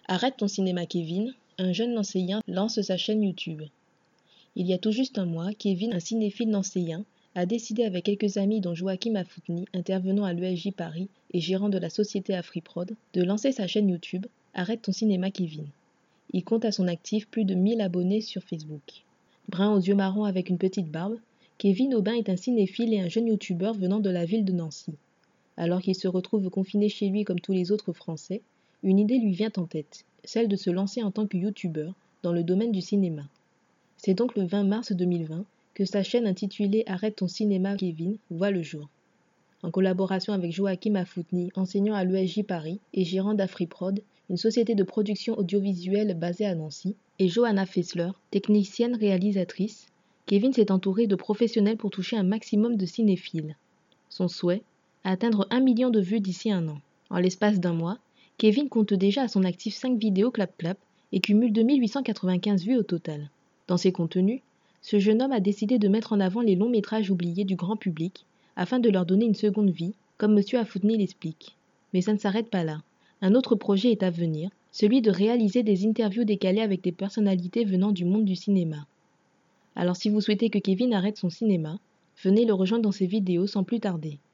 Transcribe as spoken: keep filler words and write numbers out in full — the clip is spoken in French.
Arrête ton cinéma Kevin, un jeune nancéien lance sa chaîne YouTube. Il y a tout juste un mois, Kevin, un cinéphile nancéien, a décidé avec quelques amis dont Joachim Affoutni, intervenant à l'E S J Paris et gérant de la société AfriProd, de lancer sa chaîne YouTube Arrête ton cinéma Kevin. Il compte à son actif plus de mille abonnés sur Facebook. Brun aux yeux marrons avec une petite barbe, Kevin Aubin est un cinéphile et un jeune youtubeur venant de la ville de Nancy. Alors qu'il se retrouve confiné chez lui comme tous les autres Français, une idée lui vient en tête, celle de se lancer en tant que youtubeur dans le domaine du cinéma. C'est donc le vingt mars deux mille vingt que sa chaîne intitulée Arrête ton cinéma Kevin voit le jour. En collaboration avec Joachim Affoutni, enseignant à l'E S J Paris et gérant d'AfriProd, une société de production audiovisuelle basée à Nancy, et Johanna Fessler, technicienne réalisatrice, Kevin s'est entouré de professionnels pour toucher un maximum de cinéphiles. Son souhait, atteindre un million de vues d'ici un an. En l'espace d'un mois, Kevin compte déjà à son actif cinq vidéos clap-clap et cumule deux mille huit cent quatre-vingt-quinze vues au total. Dans ses contenus, ce jeune homme a décidé de mettre en avant les longs métrages oubliés du grand public afin de leur donner une seconde vie, comme M. Affoutni l'explique. Mais ça ne s'arrête pas là. Un autre projet est à venir, celui de réaliser des interviews décalées avec des personnalités venant du monde du cinéma. Alors si vous souhaitez que Kevin arrête son cinéma, venez le rejoindre dans ses vidéos sans plus tarder.